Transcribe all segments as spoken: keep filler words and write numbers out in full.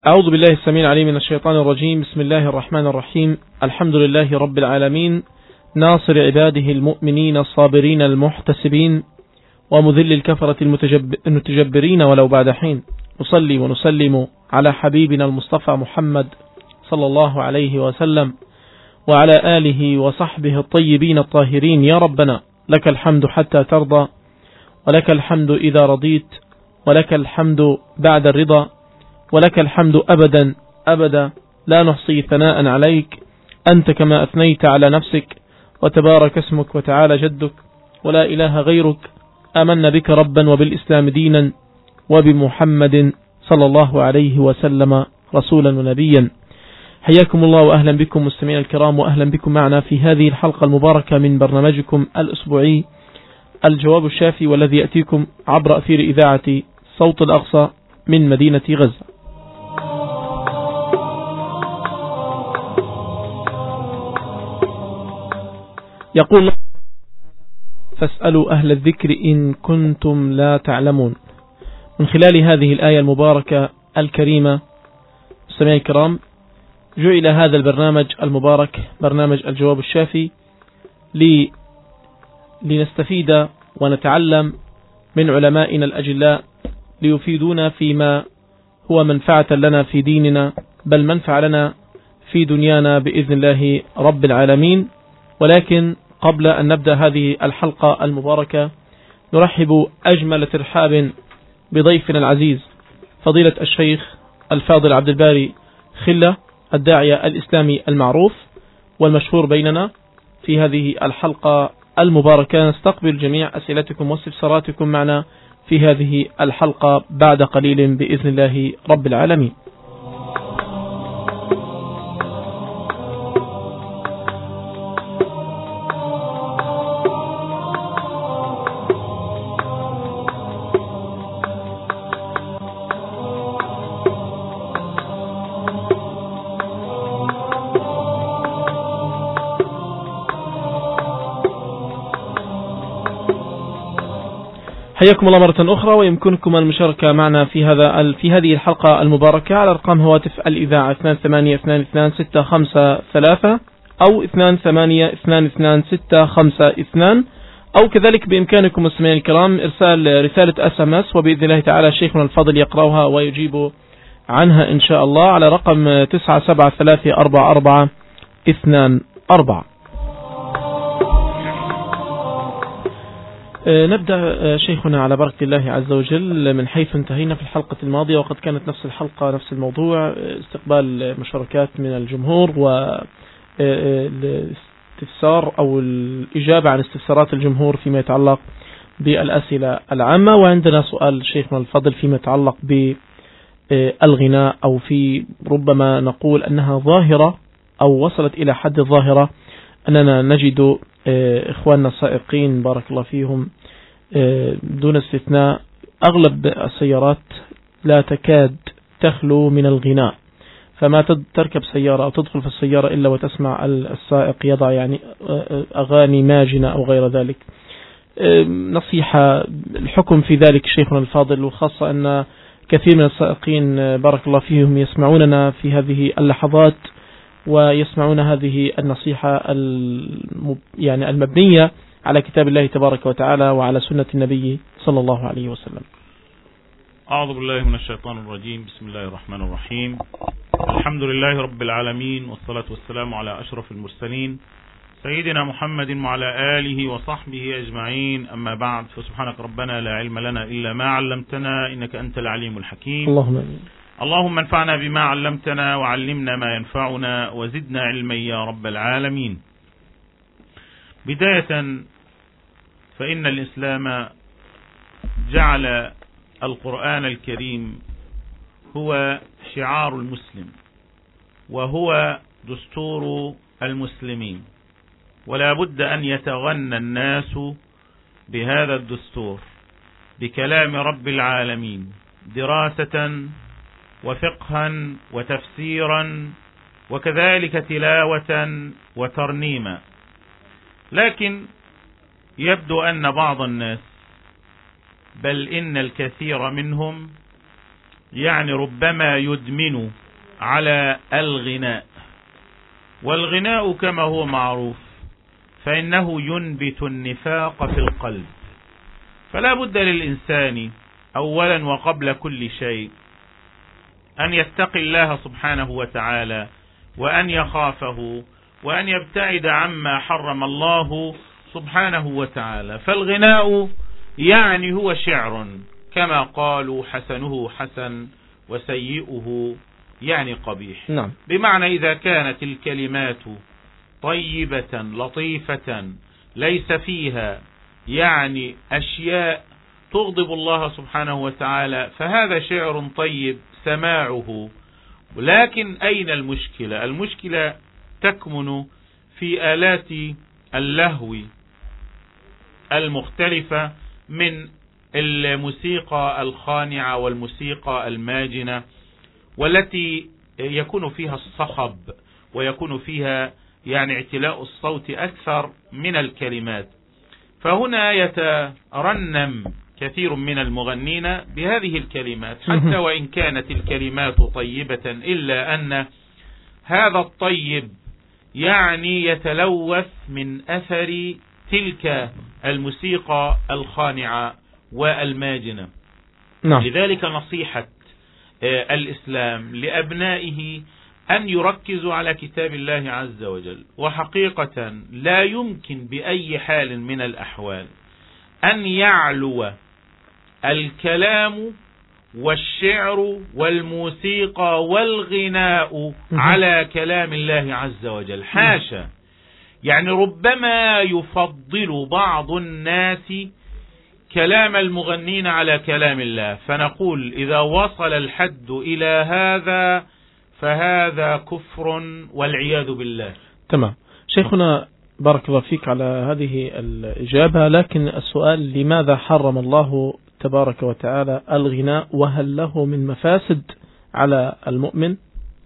أعوذ بالله السميع العليم من الشيطان الرجيم. بسم الله الرحمن الرحيم. الحمد لله رب العالمين، ناصر عباده المؤمنين الصابرين المحتسبين، ومذل الكفرة المتجبرين ولو بعد حين. نصلي ونسلم على حبيبنا المصطفى محمد صلى الله عليه وسلم وعلى آله وصحبه الطيبين الطاهرين. يا ربنا لك الحمد حتى ترضى، ولك الحمد إذا رضيت، ولك الحمد بعد الرضا، ولك الحمد أبدا أبدا، لا نحصي ثناء عليك، أنت كما أثنيت على نفسك، وتبارك اسمك وتعالى جدك، ولا إله غيرك. آمنا بك ربا وبالإسلام دينا، وبمحمد صلى الله عليه وسلم رسولا ونبيا. حياكم الله وأهلا بكم مستمعين الكرام، وأهلا بكم معنا في هذه الحلقة المباركة من برنامجكم الأسبوعي الجواب الشافي، والذي يأتيكم عبر أثير إذاعة صوت الأقصى من مدينة غزة. يقول: فاسألوا أهل الذكر إن كنتم لا تعلمون. من خلال هذه الآية المباركة الكريمة مستمعي الكرام، جعل هذا البرنامج المبارك برنامج الجواب الشافي لي لنستفيد ونتعلم من علمائنا الأجلاء، ليفيدونا فيما هو منفعة لنا في ديننا، بل منفعة لنا في دنيانا بإذن الله رب العالمين. ولكن قبل أن نبدأ هذه الحلقة المباركة، نرحب أجمل ترحاب بضيفنا العزيز فضيلة الشيخ الفاضل عبد الباري خلة، الداعية الإسلامي المعروف والمشهور بيننا. في هذه الحلقة المباركة نستقبل جميع أسئلتكم واستفساراتكم معنا في هذه الحلقة بعد قليل بإذن الله رب العالمين. حياكم الله مرة أخرى، ويمكنكم المشاركة معنا في هذا في هذه الحلقة المباركة على أرقام هواتف الإذاعة اثنان ثمانية اثنان اثنان ستة خمسة ثلاثة أو اثنان ثمانية اثنان اثنان ستة خمسة اثنان، أو كذلك بإمكانكم مستمعين الكرام إرسال رسالة اس ام اس، وبإذن الله تعالى شيخنا الفاضل يقرأها ويجيب عنها إن شاء الله على رقم تسعة سبعة ثلاثة أربعة أربعة اثنان أربعة. نبدأ شيخنا على بركة الله عز وجل من حيث انتهينا في الحلقة الماضية، وقد كانت نفس الحلقة نفس الموضوع، استقبال مشاركات من الجمهور والاستفسار أو الإجابة عن استفسارات الجمهور فيما يتعلق بالأسئلة العامة. وعندنا سؤال شيخنا الفضل فيما يتعلق بالغناء، أو في ربما نقول أنها ظاهرة أو وصلت إلى حد الظاهرة، أننا نجد إخواننا السائقين بارك الله فيهم دون استثناء أغلب السيارات لا تكاد تخلو من الغناء، فما تركب سيارة أو تدخل في السيارة إلا وتسمع السائق يضع يعني أغاني ماجنة أو غير ذلك. نصيحة الحكم في ذلك شيخنا الفاضل، وخاصة أن كثير من السائقين بارك الله فيهم يسمعوننا في هذه اللحظات ويسمعون هذه النصيحة يعني المبنية على كتاب الله تبارك وتعالى وعلى سنة النبي صلى الله عليه وسلم. أعوذ بالله من الشيطان الرجيم. بسم الله الرحمن الرحيم. الحمد لله رب العالمين، والصلاة والسلام على أشرف المرسلين سيدنا محمد وعلى آله وصحبه أجمعين. أما بعد، فسبحانك ربنا لا علم لنا إلا ما علمتنا، إنك أنت العليم الحكيم. اللهم آمين. اللهم انفعنا بما علمتنا، وعلمنا ما ينفعنا، وزدنا علما يا رب العالمين. بداية، فإن الإسلام جعل القرآن الكريم هو شعار المسلم، وهو دستور المسلمين، ولا بد أن يتغنى الناس بهذا الدستور بكلام رب العالمين دراسة وفقها وتفسيرا، وكذلك تلاوة وترنيما. لكن يبدو أن بعض الناس، بل إن الكثير منهم، يعني ربما يدمن على الغناء، والغناء كما هو معروف فإنه ينبت النفاق في القلب. فلا بد للإنسان أولا وقبل كل شيء أن يتقي الله سبحانه وتعالى، وأن يخافه، وأن يبتعد عما حرم الله سبحانه وتعالى. فالغناء يعني هو شعر، كما قالوا حسنه حسن وسيئه يعني قبيح. نعم. بمعنى إذا كانت الكلمات طيبة لطيفة ليس فيها يعني أشياء تغضب الله سبحانه وتعالى فهذا شعر طيب سماعه. ولكن أين المشكلة؟ المشكلة تكمن في آلات اللهو المختلفة من الموسيقى الخانعة والموسيقى الماجنة، والتي يكون فيها الصخب ويكون فيها يعني اعتلاء الصوت أكثر من الكلمات. فهنا يترنم كثير من المغنين بهذه الكلمات حتى وإن كانت الكلمات طيبة، إلا أن هذا الطيب يعني يتلوث من أثر تلك الموسيقى الخانعة والماجنة. نعم. لذلك نصيحة الإسلام لأبنائه أن يركزوا على كتاب الله عز وجل. وحقيقة لا يمكن بأي حال من الأحوال أن يعلو الكلام والشعر والموسيقى والغناء على كلام الله عز وجل، حاشا. يعني ربما يفضل بعض الناس كلام المغنين على كلام الله، فنقول إذا وصل الحد إلى هذا فهذا كفر والعياذ بالله. تمام. شيخنا بارك الله فيك على هذه الإجابة، لكن السؤال لماذا حرم الله تبارك وتعالى الغناء، وهل له من مفاسد على المؤمن؟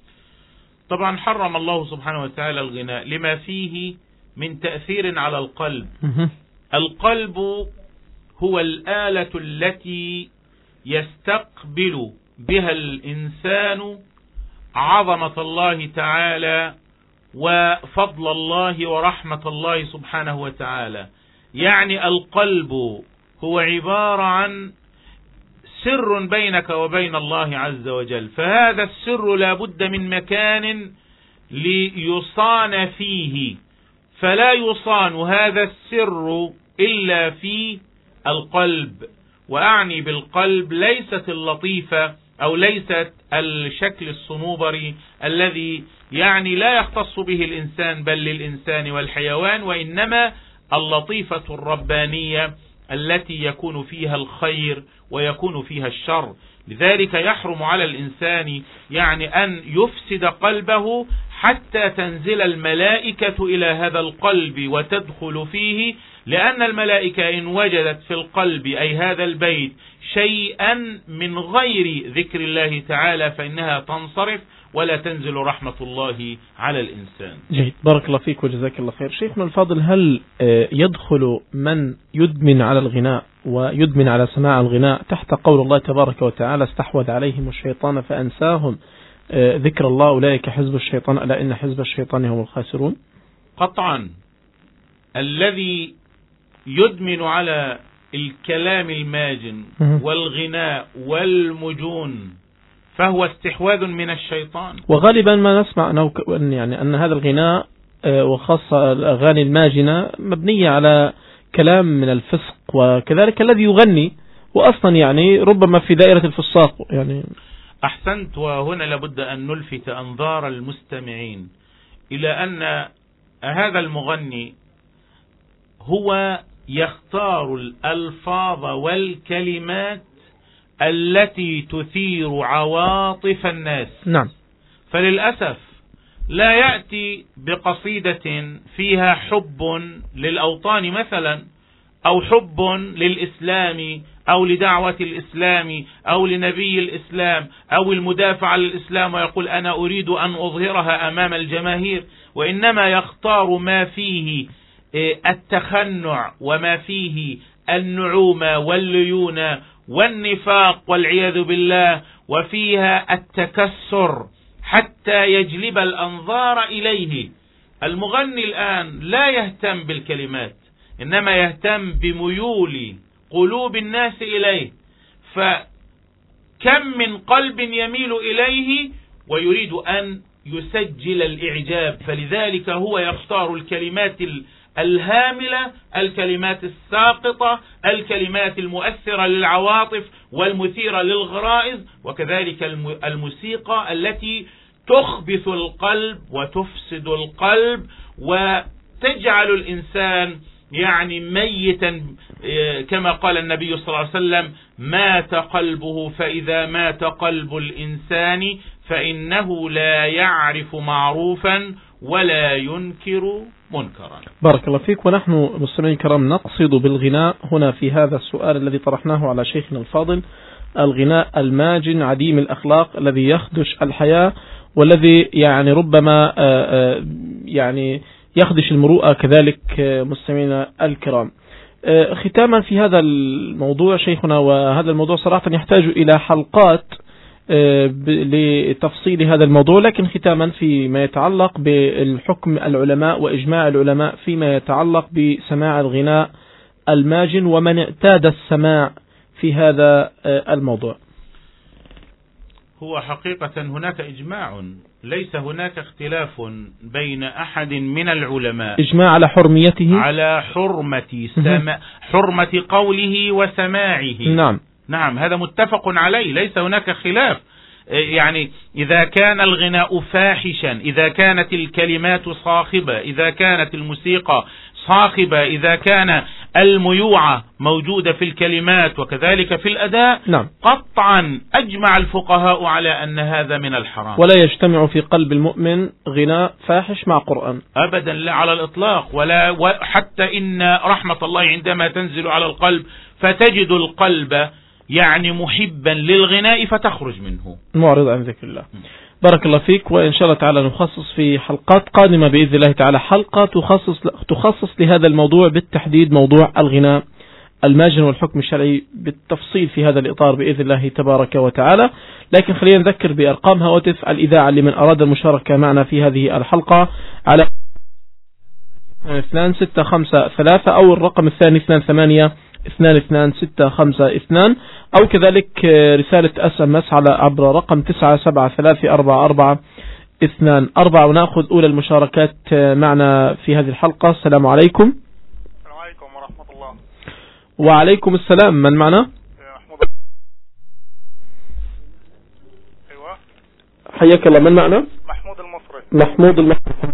طبعا حرم الله سبحانه وتعالى الغناء لما فيه من تأثير على القلب. القلب هو الآلة التي يستقبل بها الإنسان عظمة الله تعالى وفضل الله ورحمة الله سبحانه وتعالى. يعني القلب هو عبارة عن سر بينك وبين الله عز وجل، فهذا السر لا بد من مكان ليصان فيه، فلا يصان هذا السر إلا في القلب. وأعني بالقلب ليست اللطيفة أو ليست الشكل الصنوبري الذي يعني لا يختص به الإنسان بل للإنسان والحيوان، وإنما اللطيفة الربانية التي يكون فيها الخير ويكون فيها الشر. لذلك يحرم على الإنسان يعني أن يفسد قلبه حتى تنزل الملائكة إلى هذا القلب وتدخل فيه، لأن الملائكة إن وجدت في القلب أي هذا البيت شيئا من غير ذكر الله تعالى فإنها تنصرف ولا تنزل رحمة الله على الإنسان. جيد، بارك الله فيك وجزاك الله خير. شيخنا الفاضل، هل يدخل من يدمن على الغناء ويدمن على سماع الغناء تحت قول الله تبارك وتعالى استحوذ عليهم الشيطان فأنساهم ذكر الله أولئك حزب الشيطان ألا إن حزب الشيطان هم الخاسرون؟ قطعا الذي يدمن على الكلام الماجن والغناء والمجون فهو استحواذ من الشيطان. وغالبا ما نسمع أنه يعني أن هذا الغناء وخاصة الأغاني الماجنة مبنية على كلام من الفسق، وكذلك الذي يغني وأصلا يعني ربما في دائرة الفساق. يعني أحسنت. وهنا لابد أن نلفت أنظار المستمعين إلى أن هذا المغني هو يختار الألفاظ والكلمات التي تثير عواطف الناس. نعم. فللأسف لا يأتي بقصيدة فيها حب للأوطان مثلا، أو حب للإسلام أو لدعوة الإسلام أو لنبي الإسلام أو المدافع عن الإسلام ويقول أنا أريد أن أظهرها أمام الجماهير، وإنما يختار ما فيه التخنع وما فيه النعومة والليونة والنفاق والعياذ بالله، وفيها التكسر حتى يجلب الأنظار إليه. المغني الآن لا يهتم بالكلمات، إنما يهتم بميول قلوب الناس إليه، فكم من قلب يميل إليه ويريد أن يسجل الإعجاب، فلذلك هو يختار الكلمات الهاملة، الكلمات الساقطة، الكلمات المؤثرة للعواطف والمثيرة للغرائز، وكذلك الموسيقى التي تخبث القلب وتفسد القلب وتجعل الإنسان يعني ميتا، كما قال النبي صلى الله عليه وسلم: مات قلبه، فإذا مات قلب الإنسان فإنه لا يعرف معروفا ولا ينكر منكرا. بارك الله فيك. ونحن مستمعين الكرام نقصد بالغناء هنا في هذا السؤال الذي طرحناه على شيخنا الفاضل الغناء الماجن عديم الأخلاق الذي يخدش الحياة، والذي يعني ربما يعني يخدش المروءة كذلك. مستمعينا الكرام، ختاما في هذا الموضوع شيخنا، وهذا الموضوع صراحة يحتاج إلى حلقات لتفصيل هذا الموضوع، لكن ختاما فيما يتعلق بالحكم العلماء وإجماع العلماء فيما يتعلق بسماع الغناء الماجن ومن اعتاد السماع في هذا الموضوع. هو حقيقة هناك إجماع، ليس هناك اختلاف بين أحد من العلماء، إجماع على حرميته، على حرمة سماع، حرمة قوله وسماعه. نعم نعم، هذا متفق عليه، ليس هناك خلاف. يعني إذا كان الغناء فاحشا، إذا كانت الكلمات صاخبة، إذا كانت الموسيقى صاخبة، إذا كان الميوعة موجودة في الكلمات وكذلك في الأداء، نعم. قطعا أجمع الفقهاء على أن هذا من الحرام، ولا يجتمع في قلب المؤمن غناء فاحش مع قرآن أبدا، لا على الإطلاق. ولا وحتى إن رحمة الله عندما تنزل على القلب فتجد القلب يعني محبا للغناء فتخرج منه معرض عن ذكر الله. بارك الله فيك. وإن شاء الله تعالى نخصص في حلقات قادمة بإذن الله تعالى حلقة تخصص تخصص لهذا الموضوع بالتحديد، موضوع الغناء الماجن والحكم الشرعي بالتفصيل في هذا الإطار بإذن الله تبارك وتعالى. لكن خلينا نذكر بأرقام هواتف الإذاعة لمن أراد المشاركة معنا في هذه الحلقة على اثنان ستة خمسة ثلاثة أو الرقم الثاني اثنان ثمانية اثنان اثنان ستة خمسة اثنان، أو كذلك رسالة اس ام اس على عبر رقم تسعة سبعة ثلاثة أربعة أربعة اثنان أربعة. ونأخذ أولى المشاركات معنا في هذه الحلقة. السلام عليكم. السلام عليكم ورحمة الله. وعليكم السلام. من معنا؟ محمود. أيوة. حياك الله. من معنا؟ محمود المصري. محمود المصري.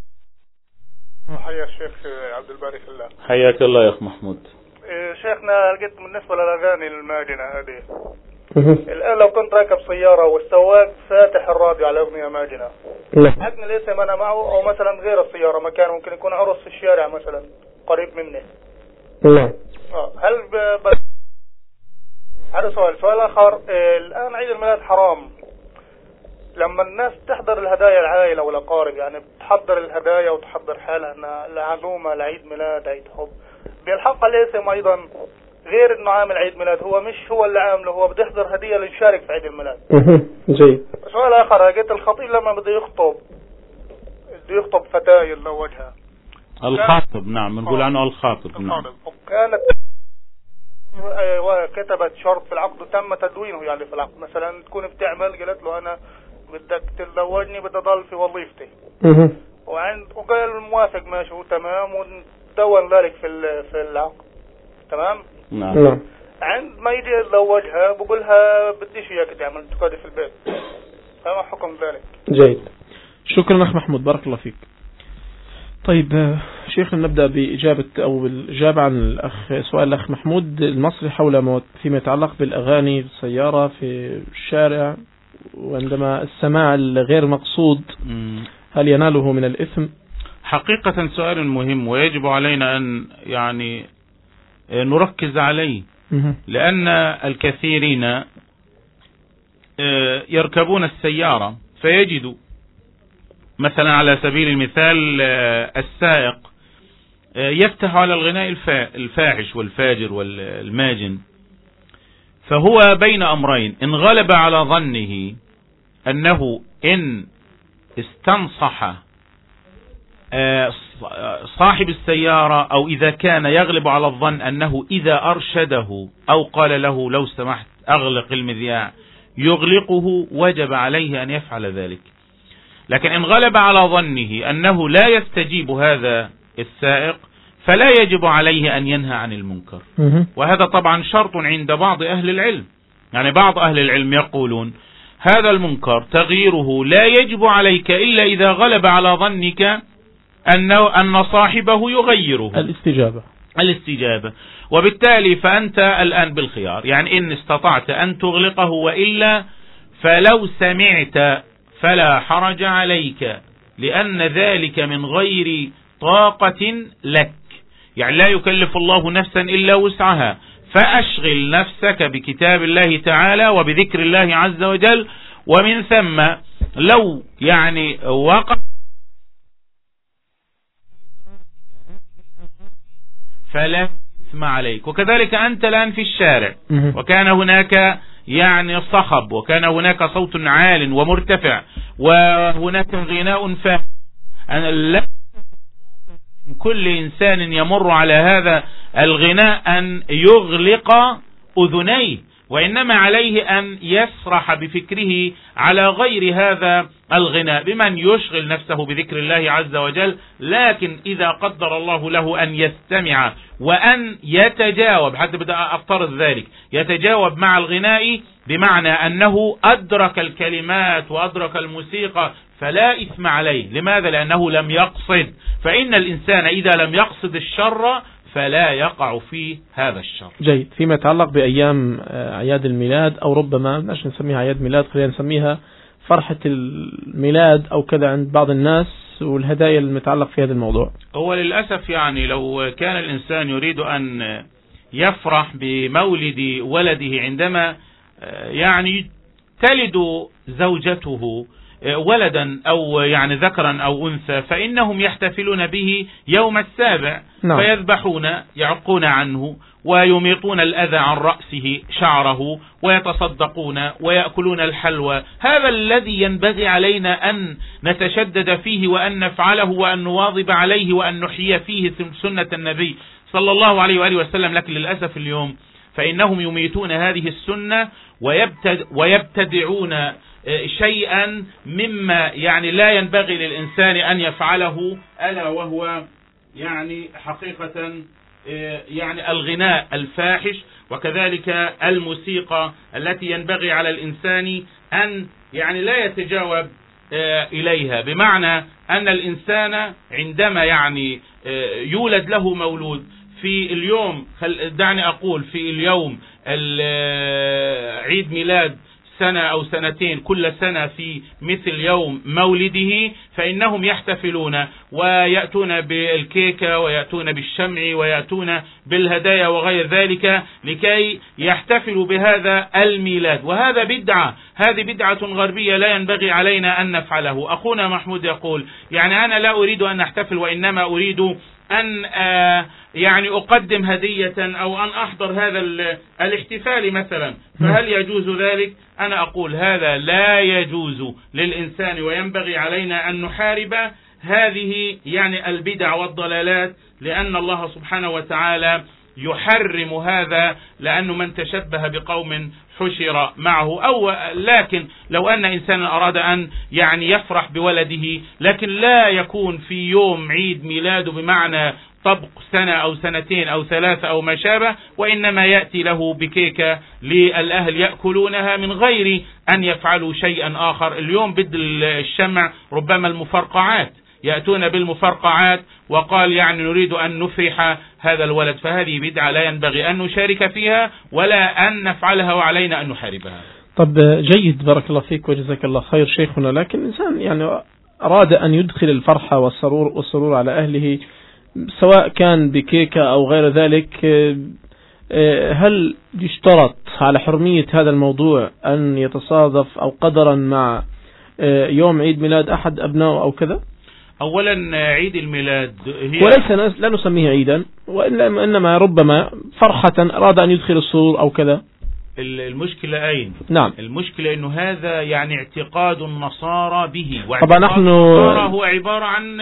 حيا الشيخ عبد الباري في الله. حياك الله يا أخ محمود. شيخنا، لقيت بالنسبة للأغاني الماجنة هذه، الآن لو كنت راكب سيارة والسواق فاتح الراديو على أغنية ماجنة، حقني ليس أنا معه، أو مثلا غير السيارة مكان ممكن يكون عرس في الشارع مثلا قريب مني. نعم. هل ب... ب... هذا سؤال. سؤال آخر، الآن عيد الميلاد حرام، لما الناس تحضر الهدايا العائلة والأقارب، يعني بتحضر الهدايا وتحضر حالها أنها العزومة لعيد ميلاد، عيد حب، بالحق ليس أيضا غير انه عامل عيد ميلاد، هو مش هو اللي عامله، هو بده يحضر هدية ليشارك في عيد الميلاد. جيد. سؤال آخر، لقيت الخطيب لما بده يخطب بده يخطب فتاة يتزوجها، الخاطب. نعم، نقول عنه الخاطب. نعم. وكانت كتبت شرط في العقد وتم تدوينه يعني في العقد، مثلا تكون بتعمل، قالت له أنا بدك تتزوجني بدي أضل في وظيفتي، وعند وقال موافق ماشي وتمام، ودون ذلك في في العقد، تمام. نعم. عند ما يجي يتزوجها بقولها بديش اياك تعمل، تقعدي في البيت، فما حكم ذلك؟ جيد. شكرا أخ محمود، بارك الله فيك. طيب شيخنا، نبدأ بإجابة أو بالإجابة عن الأخ سؤال الأخ محمود المصري حول فيما يتعلق بالأغاني في السيارة في الشارع، وعندما السماع الغير مقصود هل يناله من الإثم؟ حقيقة سؤال مهم ويجب علينا أن يعني نركز عليه، لأن الكثيرين يركبون السيارة فيجدوا مثلا على سبيل المثال السائق يفتح على الغناء الفاحش والفاجر والماجن، فهو بين أمرين: إن غلب على ظنه أنه إن استنصح صاحب السيارة، أو إذا كان يغلب على الظن أنه إذا أرشده أو قال له لو سمحت أغلق المذياع يغلقه، وجب عليه أن يفعل ذلك. لكن إن غلب على ظنه أنه لا يستجيب هذا السائق فلا يجب عليه أن ينهى عن المنكر. وهذا طبعا شرط عند بعض أهل العلم. يعني بعض أهل العلم يقولون هذا المنكر تغييره لا يجب عليك إلا إذا غلب على ظنك أنه أن صاحبه يغيره، الاستجابة الاستجابة وبالتالي فأنت الآن بالخيار. يعني إن استطعت أن تغلقه، وإلا فلو سمعت فلا حرج عليك، لأن ذلك من غير طاقة لك. يعني لا يكلف الله نفسا إلا وسعها، فأشغل نفسك بكتاب الله تعالى وبذكر الله عز وجل، ومن ثم لو يعني وقع فلا إثم عليك. وكذلك أنت الآن في الشارع وكان هناك يعني صخب، وكان هناك صوت عال ومرتفع، وهناك غناء فاحش، أنا لا كل إنسان يمر على هذا الغناء أن يغلق أذنيه، وإنما عليه أن يسرح بفكره على غير هذا الغناء، بمن يشغل نفسه بذكر الله عز وجل. لكن إذا قدر الله له أن يستمع وأن يتجاوب، حتى بدأ أفترض ذلك، يتجاوب مع الغناء بمعنى أنه أدرك الكلمات وأدرك الموسيقى، فلا إثم عليه. لماذا؟ لأنه لم يقصد. فإن الإنسان إذا لم يقصد الشر فلا يقع في هذا الشر. جيد. فيما يتعلق بأيام أعياد الميلاد، أو ربما مش نسميها أعياد ميلاد، خلينا نسميها فرحة الميلاد أو كذا عند بعض الناس، والهدايا المتعلق في هذا الموضوع، هو للأسف يعني لو كان الإنسان يريد أن يفرح بمولد ولده عندما يعني تلد زوجته ولدا أو يعني ذكرا أو أنثى، فإنهم يحتفلون به يوم السابع. نعم. فيذبحون، يعقون عنه، ويميطون الأذى عن رأسه شعره، ويتصدقون ويأكلون الحلوى. هذا الذي ينبغي علينا أن نتشدد فيه وأن نفعله وأن نواظب عليه وأن نحيي فيه سنة النبي صلى الله عليه وآله وسلم. لكن للأسف اليوم فإنهم يميتون هذه السنة ويبتد ويبتدعون شيئا مما يعني لا ينبغي للإنسان أن يفعله، ألا وهو يعني حقيقة يعني الغناء الفاحش، وكذلك الموسيقى التي ينبغي على الإنسان أن يعني لا يتجاوب إليها. بمعنى أن الإنسان عندما يعني يولد له مولود في اليوم، دعني أقول في اليوم عيد ميلاد سنة أو سنتين، كل سنة في مثل يوم مولده، فإنهم يحتفلون ويأتون بالكيكة ويأتون بالشمع ويأتون بالهدايا وغير ذلك لكي يحتفلوا بهذا الميلاد. وهذا بدعة، هذه بدعة غربية لا ينبغي علينا أن نفعله. أخونا محمود يقول يعني أنا لا أريد أن أحتفل، وإنما أريد أن آه يعني أقدم هدية أو أن أحضر هذا الاحتفال مثلا، فهل يجوز ذلك؟ أنا أقول هذا لا يجوز للإنسان، وينبغي علينا أن نحارب هذه يعني البدع والضلالات، لأن الله سبحانه وتعالى يحرم هذا، لأنه من تشبه بقوم حشر معه. أو لكن لو أن إنسانا أراد أن يعني يفرح بولده، لكن لا يكون في يوم عيد ميلاده بمعنى طبق سنة أو سنتين أو ثلاثة أو ما شابه، وإنما يأتي له بكيكة للأهل يأكلونها من غير أن يفعلوا شيئا آخر. اليوم بدل الشمع ربما المفرقعات، يأتون بالمفرقعات، وقال يعني نريد أن نفرح هذا الولد. فهذه بدعة لا ينبغي أن نشارك فيها ولا أن نفعلها، وعلينا أن نحاربها. طب جيد، بارك الله فيك وجزاك الله خير شيخنا. لكن الإنسان يعني أراد أن يدخل الفرحة والسرور والسرور على أهله، سواء كان بكيكة أو غير ذلك، هل يشترط على حرمية هذا الموضوع أن يتصادف أو قدرا مع يوم عيد ميلاد أحد أبنائه أو كذا؟ أولا عيد الميلاد هي وليس لا نسميه عيدا، وإنما ربما فرحة أراد أن يدخل السرور أو كذا. المشكلة أين؟ نعم. المشكلة أنه هذا يعني اعتقاد النصارى به، طبعا نحن النصارى هو عبارة عن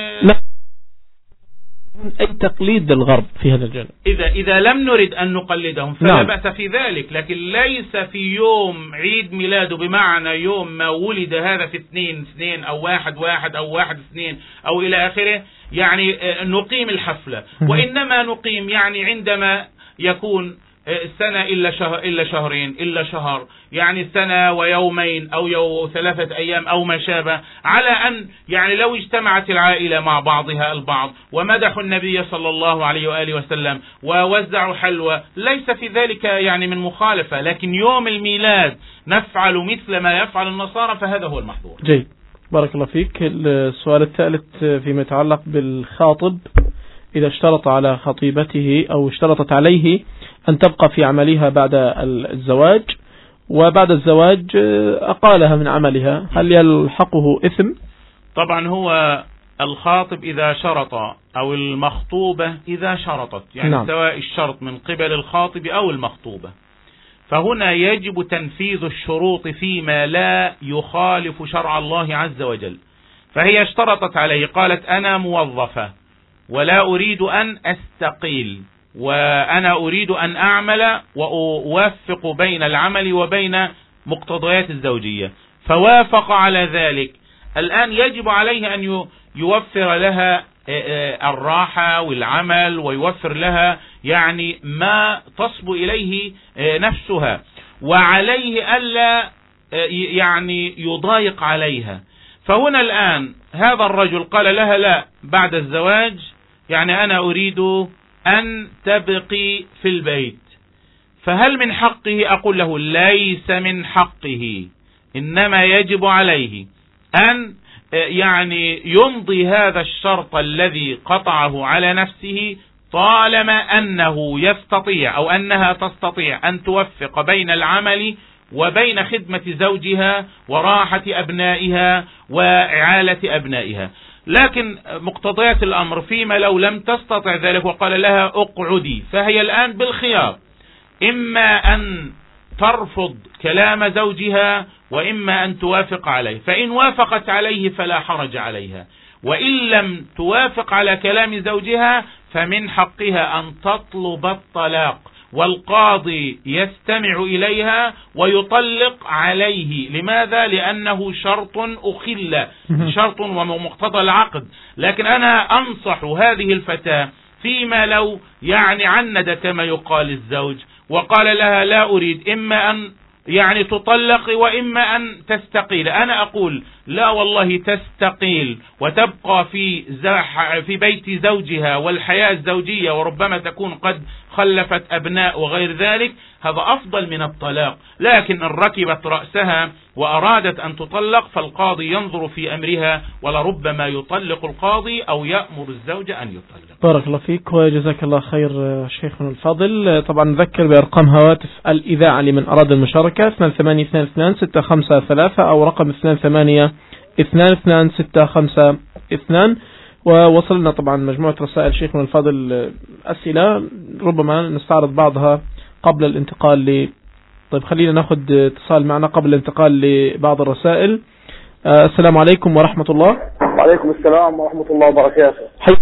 أي تقليد للغرب في هذا الجانب. إذا إذا لم نرد أن نقلدهم فلا نعم. بأس في ذلك، لكن ليس في يوم عيد ميلاده بمعنى يوم ما ولد هذا في اثنين اثنين أو واحد واحد أو واحد اثنين أو إلى آخره يعني نقيم الحفلة، وإنما نقيم يعني عندما يكون سنة إلا شهر إلا شهرين إلا شهر، يعني سنة ويومين أو يو ثلاثة أيام أو ما شابه، على أن يعني لو اجتمعت العائلة مع بعضها البعض ومدحوا النبي صلى الله عليه وآله وسلم ووزعوا حلوى، ليس في ذلك يعني من مخالفة، لكن يوم الميلاد نفعل مثل ما يفعل النصارى فهذا هو المحظور. جيد، بارك الله فيك. السؤال الثالث فيما يتعلق بالخاطب إذا اشترط على خطيبته أو اشترطت عليه أن تبقى في عملها بعد الزواج، وبعد الزواج أقالها من عملها، هل يلحقه إثم؟ طبعا هو الخاطب إذا شرط أو المخطوبة إذا شرطت، يعني نعم. سواء الشرط من قبل الخاطب أو المخطوبة، فهنا يجب تنفيذ الشروط فيما لا يخالف شرع الله عز وجل. فهي اشترطت عليه، قالت أنا موظفة ولا أريد أن أستقيل، وأنا أريد أن أعمل وأوفق بين العمل وبين مقتضيات الزوجية، فوافق على ذلك. الآن يجب عليه أن يوفر لها الراحة والعمل، ويوفر لها يعني ما تصب إليه نفسها، وعليه ألا يعني يضايق عليها. فهنا الآن هذا الرجل قال لها لا بعد الزواج، يعني أنا أريد أن تبقي في البيت، فهل من حقه؟ أقول له ليس من حقه، إنما يجب عليه أن يعني يمضي هذا الشرط الذي قطعه على نفسه، طالما أنه يستطيع أو أنها تستطيع أن توفق بين العمل وبين خدمة زوجها وراحة أبنائها وإعالة أبنائها. لكن مقتضيات الأمر فيما لو لم تستطع ذلك وقال لها اقعدي، فهي الآن بالخيار، إما أن ترفض كلام زوجها وإما أن توافق عليه. فإن وافقت عليه فلا حرج عليها، وإن لم توافق على كلام زوجها فمن حقها أن تطلب الطلاق، والقاضي يستمع إليها ويطلق عليه. لماذا؟ لأنه شرط أخل، شرط ومقتضى العقد. لكن أنا أنصح هذه الفتاة فيما لو يعني عند كما يقال الزوج وقال لها لا أريد، إما أن يعني تطلق وإما أن تستقيل. أنا أقول لا والله تستقيل وتبقى في في بيت زوجها والحياة الزوجية، وربما تكون قد خلفت أبناء وغير ذلك، هذا أفضل من الطلاق. لكن إن ركبت رأسها وأرادت أن تطلق فالقاضي ينظر في أمرها، ولربما يطلق القاضي أو يأمر الزوج أن يطلق. بارك الله فيك وجزاك الله خير شيخنا الفاضل. طبعا نذكر بأرقام هواتف الإذاعة لمن أراد المشاركة اثنان ثمانية اثنان اثنان ستة خمسة ثلاثة أو رقم اثنان ثمانية اثنان اثنان ستة خمسة اثنان. ووصلنا طبعا مجموعة رسائل شيخنا الفاضل أسئلة، ربما نستعرض بعضها قبل الانتقال ل طيب خلينا ناخد اتصال معنا قبل الانتقال لبعض الرسائل. آه السلام عليكم ورحمة الله. وعليكم السلام ورحمة الله وبركاته. حي...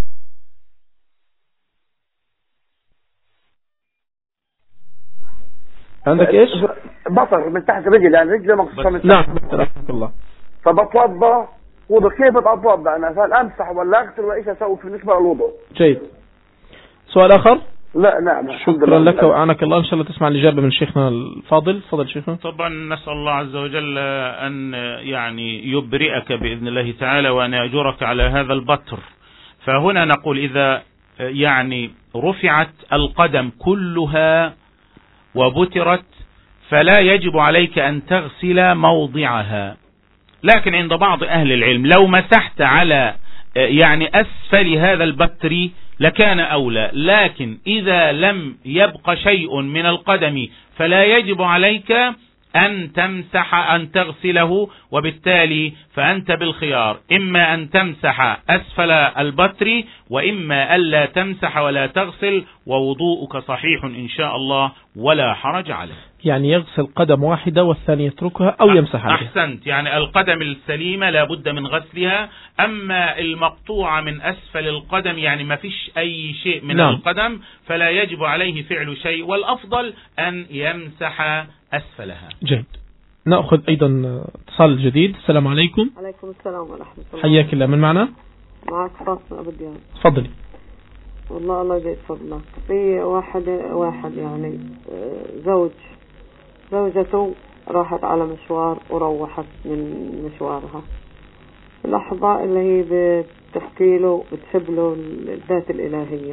عندك ايش؟ بطر من تحت رجل، يعني رجله مقصوصة من تحت. نعم رحمة الله. فبتوضى وضوء، كيف بتوضى انا؟ هل امسح ولا اغسل وايش اسوي بالنسبة للوضوء؟ جيد. سؤال اخر؟ لا نعم. شكرا لك وأعنك الله. إن شاء الله تسمع الإجابة من شيخنا الفاضل. فضل شيخنا. طبعا نسأل الله عز وجل أن يعني يبرئك بإذن الله تعالى وأن يأجرك على هذا البتر. فهنا نقول إذا يعني رفعت القدم كلها وبترت فلا يجب عليك أن تغسل موضعها، لكن عند بعض أهل العلم لو مسحت على يعني أسفل هذا البتر لكان أولى، لكن إذا لم يبق شيء من القدم فلا يجب عليك أن تمسح أن تغسله، وبالتالي فأنت بالخيار، إما أن تمسح أسفل البتر وإما ألا تمسح ولا تغسل، ووضوءك صحيح إن شاء الله ولا حرج عليه. يعني يغسل قدم واحدة والثانية يتركها أو يمسح عليها. أحسنت، يعني القدم السليمة لا بد من غسلها، أما المقطوعة من أسفل القدم يعني ما فيش أي شيء من نعم. القدم فلا يجب عليه فعل شيء، والأفضل أن يمسح أسفلها. جيد. نأخذ أيضا اتصال جديد. السلام عليكم. عليكم السلام ورحمة الله. حياك الله، من معنا؟ معك فاطمة أبو ديان. تفضلي. والله الله يجزيك فضلك. في واحد واحد يعني زوج زوجته راحت على مشوار وروحت من مشوارها، اللحظة اللي هي بتحكي له بتحب له الذات الإلهية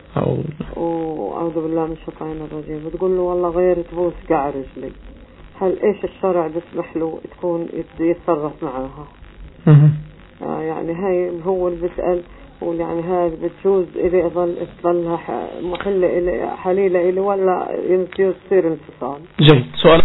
وأعوذ بالله من الشيطان الرجيم، بتقول له والله غير تبوس قاع رجلي، هل إيش الشرع بيسمح له تكون يتصرف معها؟ آه يعني هاي هو اللي بيسأل، ويعني هاي بتجوز إلي أظل أظلها محلة إلي حليلة إلي ولا يصير انفصال؟ جيد. سؤال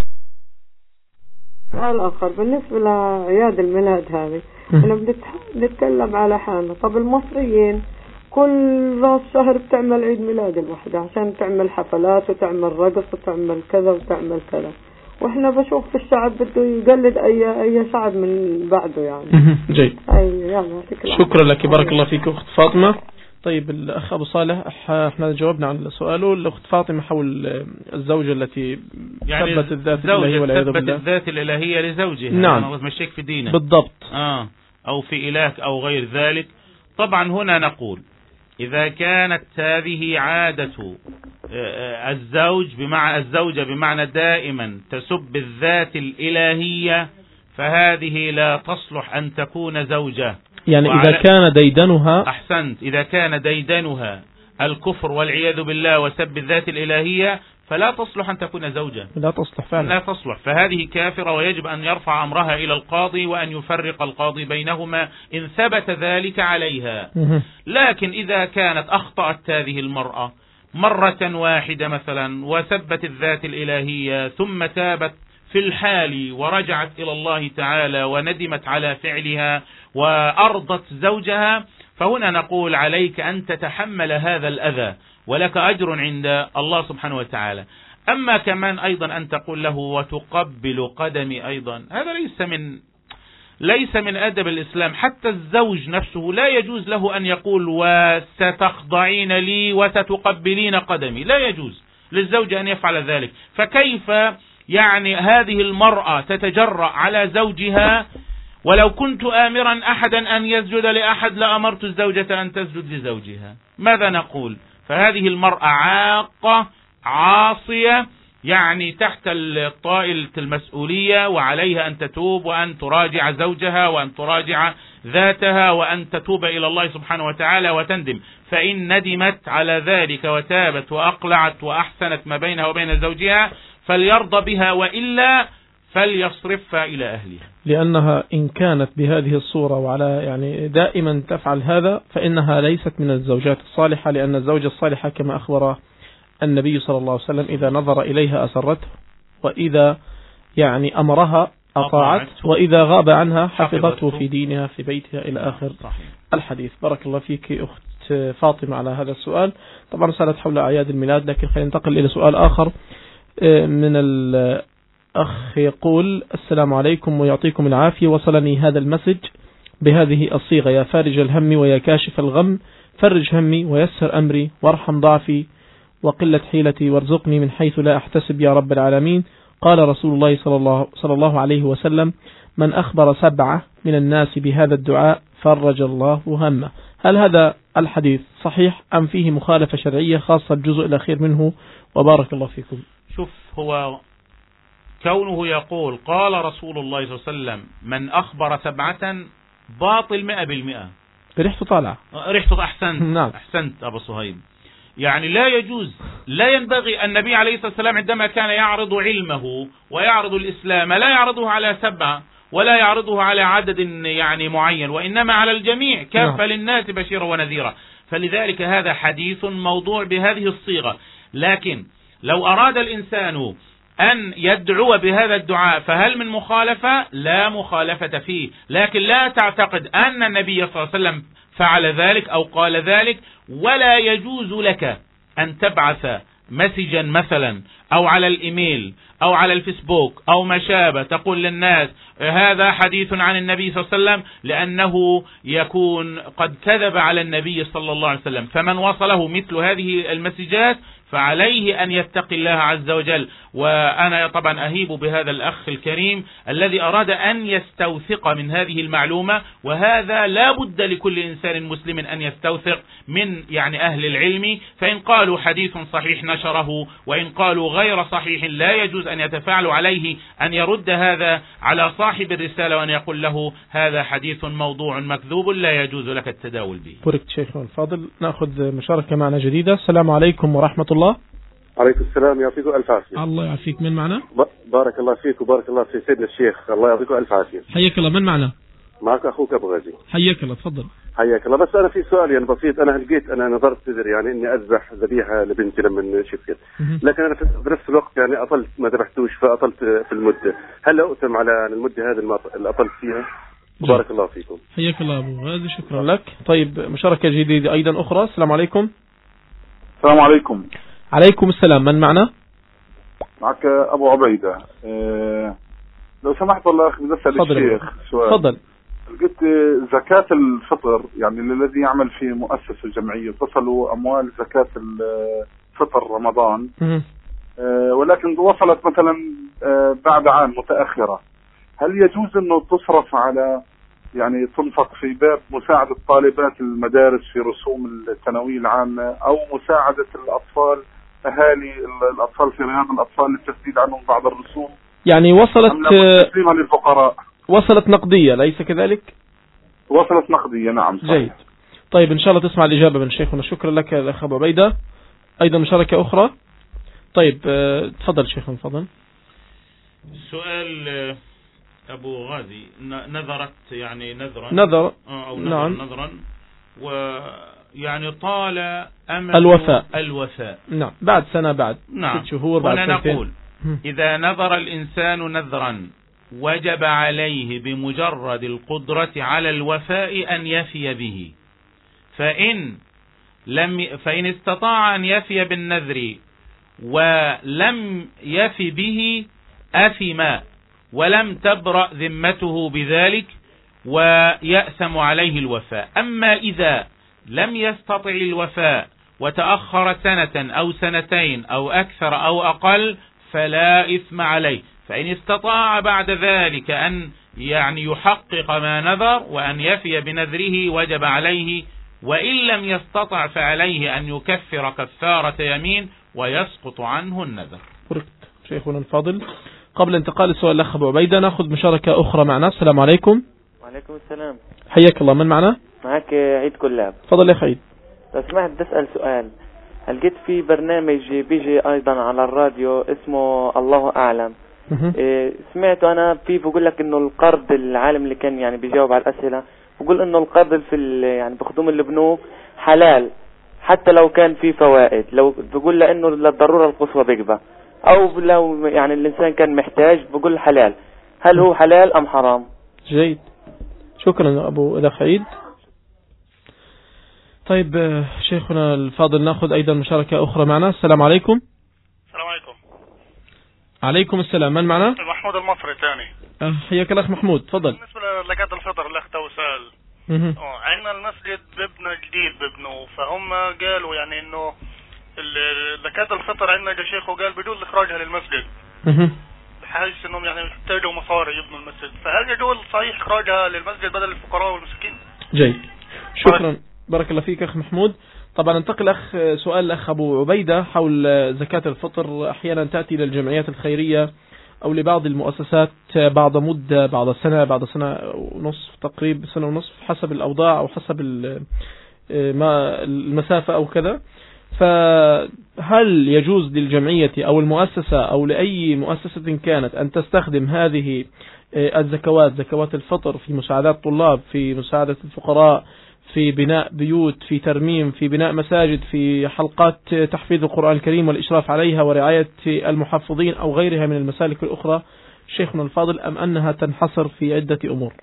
سؤال آخر بالنسبة لعياد الميلاد هذه، أنا بنتكلم على حالنا. طب المصريين كل راس شهر بتعمل عيد ميلاد الوحدة عشان تعمل حفلات وتعمل رقص وتعمل كذا وتعمل كذا، وإحنا بشوف في الشعب بده يقلد أي أي شعب من بعده يعني. جيد. أي شكرا لك، بارك الله فيك أخت فاطمة. طيب الأخ أبو صالح، احنا جاوبنا عن سؤاله. الأخت فاطمة حول الزوجة التي يعني ثبت الذات الإلهية والعياذ بالله، ثبت الذات الإلهية لزوجها. نعم. أنا مشيك في دينه بالضبط. آه أو في إله أو غير ذلك. طبعا هنا نقول إذا كانت هذه عادة الزوج بمعنى الزوجة بمعنى دائما تسب الذات الإلهية، فهذه لا تصلح أن تكون زوجة. يعني إذا كان ديدنها أحسنت، إذا كان ديدنها الكفر والعياذ بالله وسب الذات الإلهية فلا تصلح أن تكون زوجة، لا تصلح فعلا، لا تصلح، فهذه كافرة ويجب أن يرفع أمرها إلى القاضي وأن يفرق القاضي بينهما إن ثبت ذلك عليها. لكن إذا كانت أخطأت هذه المرأة مرة واحدة مثلا وسبت الذات الإلهية ثم تابت في الحال ورجعت إلى الله تعالى وندمت على فعلها وأرضت زوجها، فهنا نقول عليك أن تتحمل هذا الأذى ولك أجر عند الله سبحانه وتعالى. أما كمان أيضا أن تقول له وتقبل قدمي أيضا، هذا ليس من ليس من أدب الإسلام. حتى الزوج نفسه لا يجوز له أن يقول وستخضعين لي وستقبلين قدمي، لا يجوز للزوج أن يفعل ذلك. فكيف يعني هذه المرأة تتجرأ على زوجها؟ ولو كنت آمرا أحدا أن يسجد لأحد لأمرت الزوجة أن تسجد لزوجها. ماذا نقول؟ فهذه المرأة عاقة عاصية، يعني تحت طائلة المسؤولية، وعليها أن تتوب وأن تراجع زوجها وأن تراجع ذاتها وأن تتوب إلى الله سبحانه وتعالى وتندم. فإن ندمت على ذلك وتابت وأقلعت وأحسنت ما بينها وبين زوجها فليرضى بها، وإلا فليصرفها إلى أهلها. لأنها إن كانت بهذه الصورة وعلى يعني دائما تفعل هذا فإنها ليست من الزوجات الصالحة، لأن الزوجة الصالحة كما أخبر النبي صلى الله عليه وسلم إذا نظر إليها أسرته، وإذا يعني أمرها أطاعت، وإذا غاب عنها حفظته في دينها في بيتها إلى آخر الحديث. بارك الله فيك أخت فاطمة على هذا السؤال. طبعا سألت حول أعياد الميلاد، لكن خلينا ننتقل إلى سؤال آخر من الأخ يقول: السلام عليكم ويعطيكم العافية، وصلني هذا المسج بهذه الصيغة: يا فارج الهم ويا كاشف الغم، فرج همي ويسر أمري وارحم ضعفي وقلة حيلتي وارزقني من حيث لا أحتسب يا رب العالمين. قال رسول الله صلى الله, صلى الله عليه وسلم: من أخبر سبعة من الناس بهذا الدعاء فرج الله همه. هل هذا الحديث صحيح أم فيه مخالفة شرعية، خاصة الجزء الأخير منه؟ وبارك الله فيكم. شوف، هو كونه يقول قال رسول الله صلى الله عليه وسلم من أخبر سبعة باطل مئة بالمئة، ريحته طالعة، ريحته أحسنت. نعم. أحسنت أبو صهيب. يعني لا يجوز، لا ينبغي. النبي عليه الصلاة والسلام عندما كان يعرض علمه ويعرض الإسلام لا يعرضه على سبعة ولا يعرضه على عدد يعني معين، وإنما على الجميع كافة للناس بشيرا ونذيرا. فلذلك هذا حديث موضوع بهذه الصيغة. لكن لو أراد الإنسان أن يدعو بهذا الدعاء، فهل من مخالفة؟ لا مخالفة فيه، لكن لا تعتقد أن النبي صلى الله عليه وسلم فعل ذلك أو قال ذلك. ولا يجوز لك أن تبعث مسجا مثلا أو على الإيميل أو على الفيسبوك أو ما شابه تقول للناس هذا حديث عن النبي صلى الله عليه وسلم، لأنه يكون قد كذب على النبي صلى الله عليه وسلم. فمن وصله مثل هذه المسجات فعليه أن يتقي الله عز وجل. وأنا طبعا أهيب بهذا الأخ الكريم الذي أراد أن يستوثق من هذه المعلومة، وهذا لا بد لكل إنسان مسلم أن يستوثق من يعني أهل العلم، فإن قالوا حديث صحيح نشره، وإن قالوا غير صحيح لا يجوز أن يتفاعلوا عليه أن يرد هذا على صاحب الرسالة وأن يقول له هذا حديث موضوع مكذوب لا يجوز لك التداول به. بارك شيخنا الفاضل. نأخذ مشاركة معنا جديدة. السلام عليكم ورحمة الله. عليكم السلام، يعطيكم ألف عافية. الله يعافيك. من معنا؟ بارك الله فيك وبارك الله في سيدنا الشيخ، الله يعطيكم ألف عافية. حياك الله. من معنا؟ معك أخوك أبو غازي. حياك الله، تفضل. حياك الله. بس أنا في سؤال يعني بسيط، أنا لقيت أنا نظرت تدري يعني إني أذبح ذبيحة لبنتي لما شفت، لكن أنا في نفس الوقت يعني أطلت ما ذبحتوش فأطلت في المدة، هل أؤتم على المدة هذه اللي أطلت فيها؟ بارك الله فيكم. حياك الله أبو غازي، شكرا لك. طيب مشاركة جديدة أيضا أخرى. السلام عليكم. السلام عليكم. عليكم السلام. من معنا؟ معك أبو عبيدة. أه لو سمحت والله أخي بدي أسأل الشيخ سؤال. تفضل. قلت زكاة الفطر يعني الذي يعمل في مؤسسة جمعية تصل أموال زكاة الفطر رمضان، أه ولكن وصلت مثلا أه بعد عام متأخرة، هل يجوز أنه تصرف على يعني تنفق في باب مساعدة طالبات المدارس في رسوم الثانوية العامة أو مساعدة الأطفال أهالي الأطفال في رياض الأطفال للتسديد عنهم بعض الرسوم؟ يعني وصلت تسليمها للفقراء. وصلت نقدية ليس كذلك؟ وصلت نقدية نعم صحيح. جيد. طيب إن شاء الله تسمع الإجابة من شيخنا. شكرا لك يا أخ أبو عبيدة. أيضا مشاركة أخرى. طيب تفضل شيخنا تفضل. سؤال أبو غازي، نذرت يعني نذرا نذر أو نذر نعم. نذرا ويعني طال أمل الوفاء الوفاء نعم بعد سنة بعد نعم. ست شهور بعد سنتين. نقول إذا نذر الإنسان نذرا وجب عليه بمجرد القدرة على الوفاء أن يفي به، فإن لم فإن استطاع أن يفي بالنذر ولم يفي به أثم ولم تبرأ ذمته بذلك ويأثم عليه الوفاء. أما إذا لم يستطع الوفاء وتأخر سنة أو سنتين أو أكثر أو أقل فلا إثم عليه، فإن استطاع بعد ذلك أن يعني يحقق ما نذر وأن يفي بنذره وجب عليه، وإن لم يستطع فعليه أن يكفر كفارة يمين ويسقط عنه النذر. شيخنا الفاضل، قبل انتقال السؤال الأخ أبو عبيدة نأخذ مشاركة أخرى معنا. السلام عليكم. وعليكم السلام. حياك الله. من معنا؟ معك عيد كلاب. تفضل يا عيد. لو سمحت بدي أسأل سؤال، هل جيت في برنامج بيجي أيضا على الراديو اسمه الله أعلم، إيه سمعته أنا فيه بقول لك إنه القرض، العالم اللي كان يعني بيجاوب على الأسئلة بقول إنه القرض في يعني بخدوم البنوك حلال حتى لو كان فيه فوائد، لو بقول لأنه للضرورة القصوى بيقبل، أو لو يعني الإنسان كان محتاج بقول حلال، هل هو حلال أم حرام؟ جيد، شكرا أبو أدى عيد. طيب شيخنا الفاضل نأخذ أيضا مشاركة أخرى معنا. السلام عليكم. السلام عليكم. عليكم السلام. من معنا؟ محمود المصري ثاني. أه حياك الأخ محمود، تفضل. بالنسبة لزكاة الفطر الأخ تو سأل، اه عندنا المسجد ببنى جديد ببنوا، فهم قالوا يعني إنه زكاة الفطر عندنا يا شيخ وقال بدون إخراجها للمسجد بحيث إنهم يعني يحتاجوا مصاري يبنوا المسجد، فهل يجوز صحيح إخراجها للمسجد بدل الفقراء والمساكين؟ جيد، شكرا. بارك الله فيك أخ محمود. طبعا انتقل أخ سؤال الأخ أبو عبيدة حول زكاة الفطر. أحيانا تأتي للجمعيات الخيرية أو لبعض المؤسسات بعض مدة، بعض سنة، بعض سنة ونصف تقريبا، سنة ونصف حسب الأوضاع أو حسب المسافة أو كذا. فهل يجوز للجمعية أو المؤسسة أو لأي مؤسسة كانت أن تستخدم هذه الزكوات، زكوات الفطر، في مساعدات الطلاب، في مساعدة الفقراء، في بناء بيوت، في ترميم، في بناء مساجد، في حلقات تحفيظ القرآن الكريم والإشراف عليها ورعاية المحفظين أو غيرها من المسالك الأخرى شيخنا الفاضل، أم أنها تنحصر في عدة أمور؟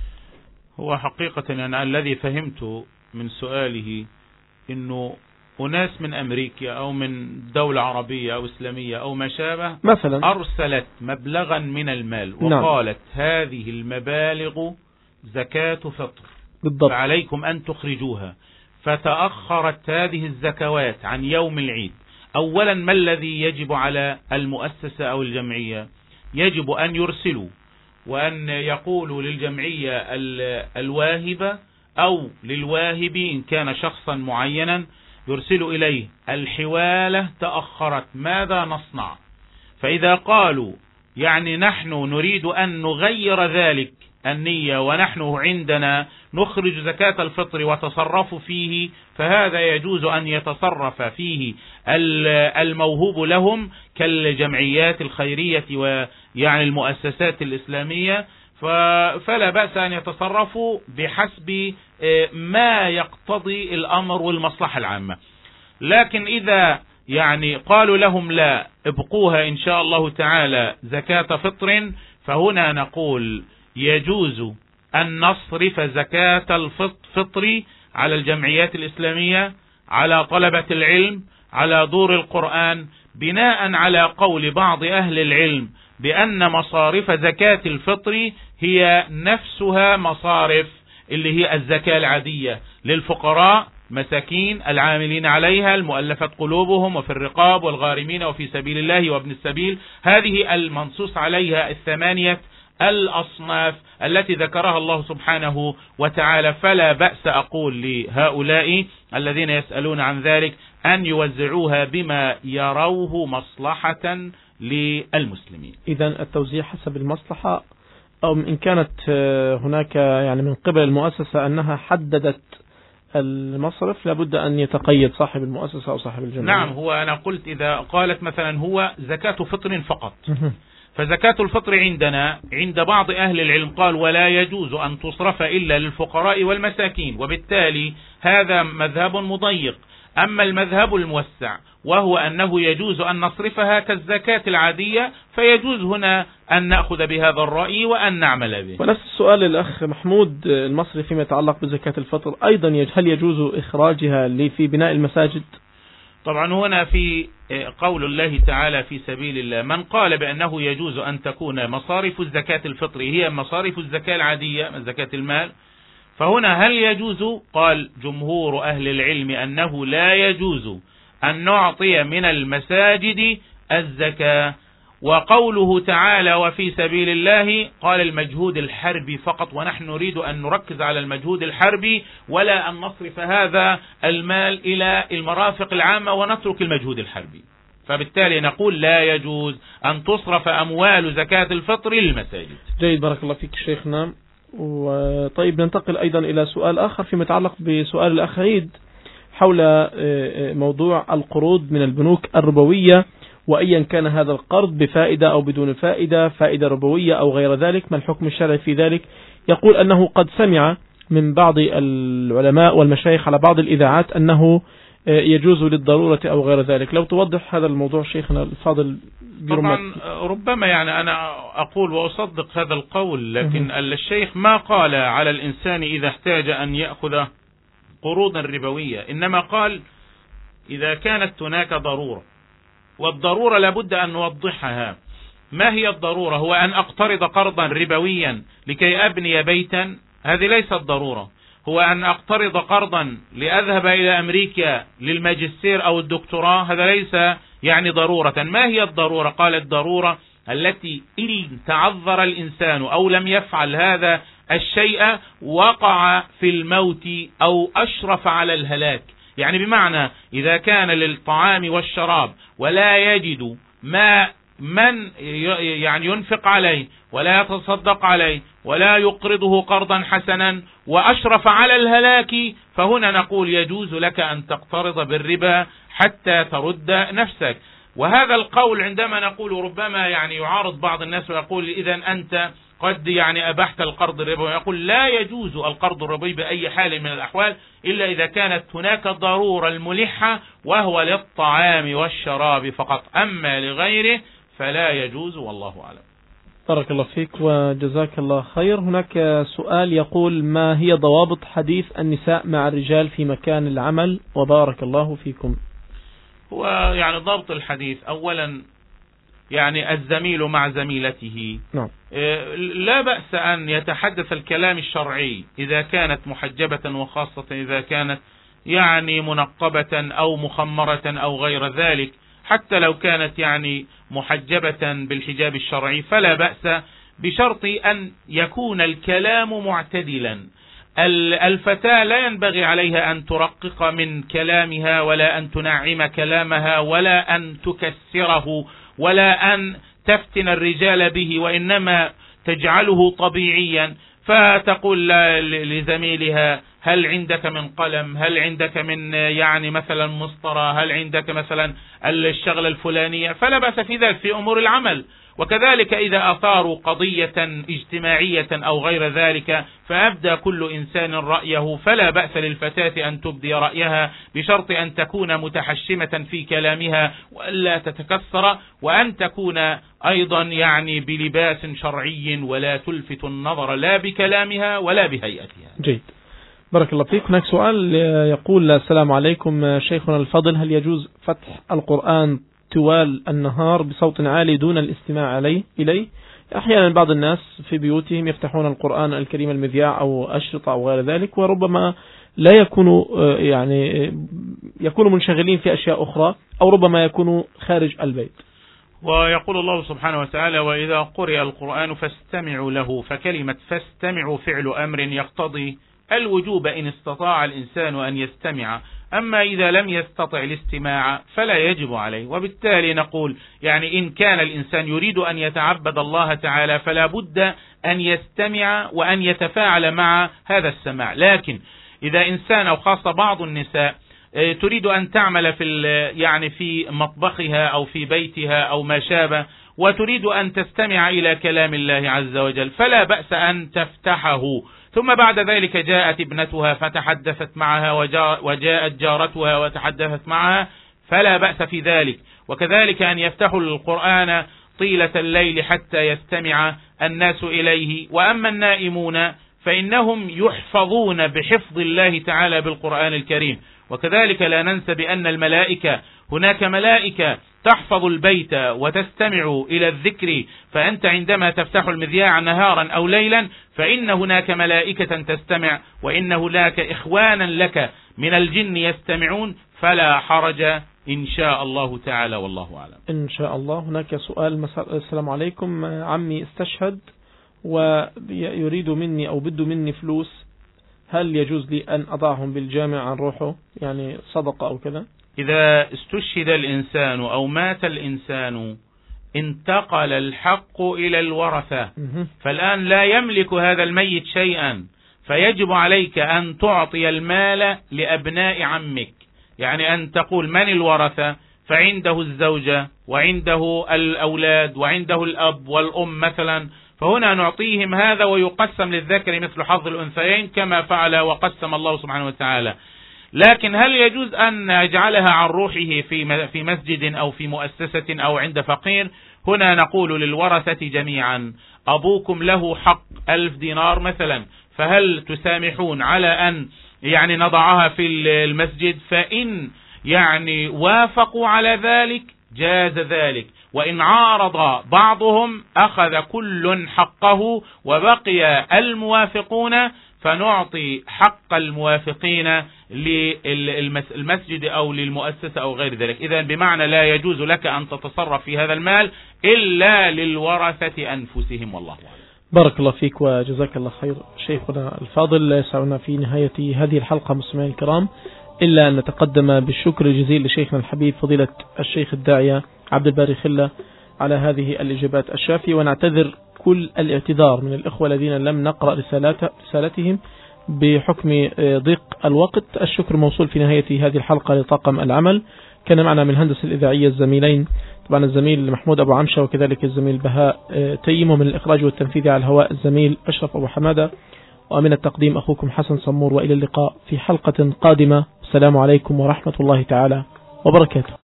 هو حقيقة أنا الذي فهمت من سؤاله إنه أناس من أمريكا أو من دولة عربية أو إسلامية أو ما شابه مثلا أرسلت مبلغا من المال وقالت نعم. هذه المبالغ زكاة فطر بالضبط. فعليكم أن تخرجوها، فتأخرت هذه الزكوات عن يوم العيد. أولا ما الذي يجب على المؤسسة أو الجمعية؟ يجب أن يرسلوا وأن يقولوا للجمعية الواهبة أو للواهب إن كان شخصا معينا يرسلوا إليه الحوالة تأخرت ماذا نصنع. فإذا قالوا يعني نحن نريد أن نغير ذلك النية ونحن عندنا نخرج زكاة الفطر وتصرفوا فيه، فهذا يجوز أن يتصرف فيه الموهوب لهم كالجمعيات الخيرية ويعني المؤسسات الإسلامية، فلا بأس أن يتصرفوا بحسب ما يقتضي الأمر والمصلحة العامة. لكن إذا يعني قالوا لهم لا ابقوها إن شاء الله تعالى زكاة فطر، فهنا نقول يجوز أن نصرف زكاة الفطر على الجمعيات الإسلامية، على طلبة العلم، على دور القرآن، بناء على قول بعض أهل العلم بأن مصارف زكاة الفطر هي نفسها مصارف اللي هي الزكاة العادية للفقراء مساكين العاملين عليها المؤلفة قلوبهم وفي الرقاب والغارمين وفي سبيل الله وابن السبيل، هذه المنصوص عليها الثمانية الأصناف التي ذكرها الله سبحانه وتعالى. فلا بأس أقول لهؤلاء الذين يسألون عن ذلك أن يوزعوها بما يروه مصلحة للمسلمين. إذن التوزيع حسب المصلحة، أو إن كانت هناك يعني من قبل المؤسسة أنها حددت المصرف لابد أن يتقيد صاحب المؤسسة أو صاحب الجمعية. نعم، هو أنا قلت إذا قالت مثلا هو زكاة فطر فقط، فزكاة الفطر عندنا عند بعض أهل العلم قال ولا يجوز أن تصرف إلا للفقراء والمساكين، وبالتالي هذا مذهب مضيق. أما المذهب الموسع وهو أنه يجوز أن نصرفها كالزكاة العادية، فيجوز هنا أن نأخذ بهذا الرأي وأن نعمل به. ونفس السؤال الأخ محمود المصري فيما يتعلق بزكاة الفطر أيضا، هل يجوز إخراجها في بناء المساجد؟ طبعا هنا في قول الله تعالى في سبيل الله من قال بأنه يجوز أن تكون مصارف الزكاة الفطر هي مصارف الزكاة العادية من زكاة المال، فهنا هل يجوز؟ قال جمهور أهل العلم أنه لا يجوز أن نعطي من المساجد الزكاة. وقوله تعالى وفي سبيل الله قال المجهود الحربي فقط، ونحن نريد أن نركز على المجهود الحربي ولا أن نصرف هذا المال إلى المرافق العامة ونترك المجهود الحربي، فبالتالي نقول لا يجوز أن تصرف أموال زكاة الفطر للمساجد. جيد، بارك الله فيك شيخنا. وطيب ننتقل أيضا إلى سؤال آخر فيما يتعلق بسؤال الأخ عيد حول موضوع القروض من البنوك الربوية، وأيا كان هذا القرض بفائدة أو بدون فائدة، فائدة ربوية أو غير ذلك، ما الحكم الشرعي في ذلك؟ يقول أنه قد سمع من بعض العلماء والمشايخ على بعض الإذاعات أنه يجوز للضرورة أو غير ذلك. لو توضح هذا الموضوع شيخنا الفاضل برمت. طبعا ربما يعني أنا أقول وأصدق هذا القول، لكن الشيخ ما قال على الإنسان إذا احتاج أن يأخذ قروضا ربوية، إنما قال إذا كانت هناك ضرورة، والضرورة لابد أن نوضحها. ما هي الضرورة؟ هو أن أقترض قرضا ربويا لكي أبني بيتا، هذه ليست ضرورة. هو أن أقترض قرضا لأذهب إلى أمريكا للماجستير أو الدكتوراه، هذا ليس يعني ضرورة. ما هي الضرورة؟ قال الضرورة التي إن تعذر الإنسان أو لم يفعل هذا الشيء وقع في الموت أو أشرف على الهلاك. يعني بمعنى إذا كان للطعام والشراب ولا يجد ما من يعني ينفق عليه ولا يتصدق عليه ولا يقرضه قرضا حسنا وأشرف على الهلاك، فهنا نقول يجوز لك أن تقترض بالربا حتى ترد نفسك. وهذا القول عندما نقول ربما يعني يعارض بعض الناس ويقول إذا أنت قد يعني أبحت القرض الربوي، يقول لا يجوز القرض الربوي بأي حال من الأحوال إلا إذا كانت هناك ضرورة الملحة وهو للطعام والشراب فقط، أما لغيره فلا يجوز، والله أعلم. بارك الله فيك وجزاك الله خير. هناك سؤال يقول: ما هي ضوابط حديث النساء مع الرجال في مكان العمل؟ وبارك الله فيكم. هو يعني ضبط الحديث أولا يعني الزميل مع زميلته، نعم. لا بأس أن يتحدث الكلام الشرعي إذا كانت محجبة، وخاصة إذا كانت يعني منقبة أو مخمرة أو غير ذلك، حتى لو كانت يعني محجبة بالحجاب الشرعي فلا بأس، بشرط أن يكون الكلام معتدلا. الفتاة لا ينبغي عليها أن ترقق من كلامها ولا أن تنعم كلامها ولا أن تكسره ولا أن تفتن الرجال به، وإنما تجعله طبيعيا، فتقول لزميلها: هل عندك من قلم؟ هل عندك من يعني مثلا مسطرة؟ هل عندك مثلا الشغلة الفلانية؟ فلا بأس في ذلك في أمور العمل. وكذلك إذا أثاروا قضية اجتماعية أو غير ذلك فأبدى كل إنسان رأيه، فلا بأس للفتاة أن تبدي رأيها، بشرط أن تكون متحشمة في كلامها وألا تتكسر، وأن تكون أيضا يعني بلباس شرعي ولا تلفت النظر لا بكلامها ولا بهيئتها. جيد، بارك الله فيك. هناك سؤال يقول: السلام عليكم شيخنا الفضل، هل يجوز فتح القرآن طوال النهار بصوت عالي دون الاستماع عليه إليه؟ أحيانا بعض الناس في بيوتهم يفتحون القرآن الكريم المذياع أو أشرطة أو غير ذلك، وربما لا يكونوا يعني يكونوا منشغلين في أشياء أخرى، أو ربما يكونوا خارج البيت. ويقول الله سبحانه وتعالى: وإذا قرئ القرآن فاستمعوا له، فكلمة فاستمعوا فعل أمر يقتضي الوجوب إن استطاع الإنسان أن يستمع، أما إذا لم يستطع الاستماع فلا يجب عليه. وبالتالي نقول يعني إن كان الإنسان يريد أن يتعبد الله تعالى فلا بد أن يستمع وأن يتفاعل مع هذا السماع. لكن إذا إنسان أو خاصة بعض النساء تريد أن تعمل في يعني في مطبخها أو في بيتها أو ما شابه، وتريد أن تستمع إلى كلام الله عز وجل، فلا بأس أن تفتحه، ثم بعد ذلك جاءت ابنتها فتحدثت معها وجاءت جارتها وتحدثت معها، فلا بأس في ذلك. وكذلك أن يفتحوا القرآن طيلة الليل حتى يستمع الناس إليه. وأما النائمون فإنهم يحفظون بحفظ الله تعالى بالقرآن الكريم. وكذلك لا ننسى بأن الملائكة، هناك ملائكة تحفظ البيت وتستمع إلى الذكر، فأنت عندما تفتح المذياع نهارا أو ليلا فإن هناك ملائكة تستمع، وإن هناك إخوانا لك من الجن يستمعون، فلا حرج إن شاء الله تعالى، والله أعلم. إن شاء الله. هناك سؤال: السلام عليكم، عمي استشهد ويريد مني أو بده مني فلوس، هل يجوز لي أن أضعهم بالجامع عن روحه، يعني صدقة أو كذا؟ إذا استشهد الإنسان أو مات الإنسان انتقل الحق إلى الورثة، فالآن لا يملك هذا الميت شيئا، فيجب عليك أن تعطي المال لأبناء عمك، يعني أن تقول من الورثة، فعنده الزوجة وعنده الأولاد وعنده الأب والأم مثلا، فهنا نعطيهم هذا ويقسم للذكر مثل حظ الأنثيين كما فعل وقسم الله سبحانه وتعالى. لكن هل يجوز أن نجعلها عن روحه في في مسجد أو في مؤسسة أو عند فقير؟ هنا نقول للورثة جميعا: أبوكم له حق ألف دينار مثلا، فهل تسامحون على أن يعني نضعها في المسجد؟ فإن يعني وافقوا على ذلك جاز ذلك، وإن عارض بعضهم أخذ كل حقه وبقي الموافقون، فنعطي حق الموافقين للمسجد أو للمؤسسة أو غير ذلك. إذا بمعنى لا يجوز لك أن تتصرف في هذا المال إلا للورثة أنفسهم، والله أعلم. بارك الله فيك وجزاك الله خير شيخنا الفاضل. يسعنا في نهاية هذه الحلقة مستمعينا الكرام إلا أن نتقدم بالشكر الجزيل لشيخنا الحبيب فضيلة الشيخ الداعية عبد الباري خلة على هذه الإجابات الشافية، ونعتذر كل الاعتذار من الإخوة الذين لم نقرأ رسالتهم بحكم ضيق الوقت. الشكر موصول في نهاية هذه الحلقة لطاقم العمل، كان معنا من الهندسة الإذاعية الزميلين طبعا الزميل محمود أبو عمشة، وكذلك الزميل بهاء تيم، ومن الإخراج والتنفيذ على الهواء الزميل أشرف أبو حمادة، ومن التقديم أخوكم حسن صمور. وإلى اللقاء في حلقة قادمة. السلام عليكم ورحمة الله تعالى وبركاته.